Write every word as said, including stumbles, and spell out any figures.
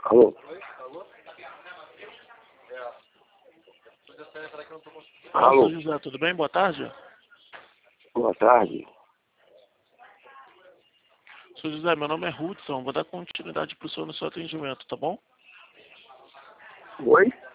Alô? Alô? Alô, José, tudo bem? Boa tarde. Boa tarde. Sou José, meu nome é Hudson, vou dar continuidade para o senhor no seu atendimento, tá bom? Oi?